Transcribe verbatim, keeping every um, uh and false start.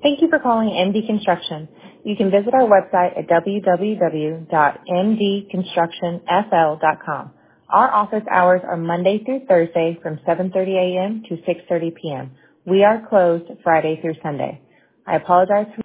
Thank you for calling M D Construction. You can visit our website at w w w dot m d construction f l dot com. Our office hours are Monday through Thursday from seven thirty a m to six thirty p m We are closed Friday through Sunday. I apologize for